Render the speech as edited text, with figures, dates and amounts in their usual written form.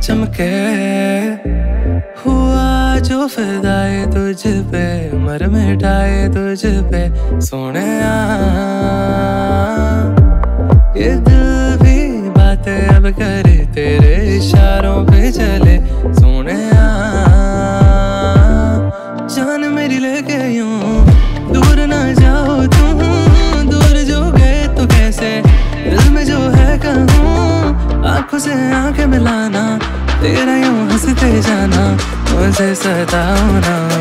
चमके, हुआ जो फिदाए तुझ पे, मर मिटाए तुझ पे सोनिया। ये दिल भी बातें अब करे, तेरे इशारों पे चले सोनिया। जान मेरी लेके यूं दूर ना जाओ तुम, दूर जो गए तो कैसे दिल में जो है कहूँ। आंखों से आंखें मिलाना, तेरा यूं हंसते जाना, मुझे सताओ ना।